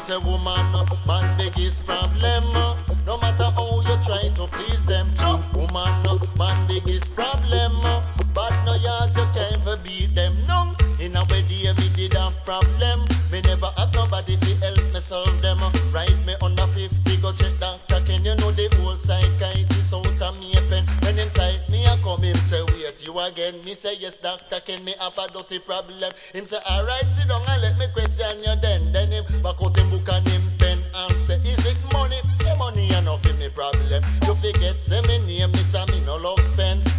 say woman, man biggest problem. No matter how you try to please them. Woman, man biggest problem. But no yards you can't ever beat them. No, in a way day me did have problem. Me never have nobody to help me solve them. Right me under 50 go check doctor. Can you know the whole psychiatrist out of me a pen? When him sight me a come him say wait you again. Me say yes doctor, can me have a dirty problem? Him say alright sit down and let me question you then. Then him back out him book and him pen and say is it money? Say money enough in me problem. You forget say me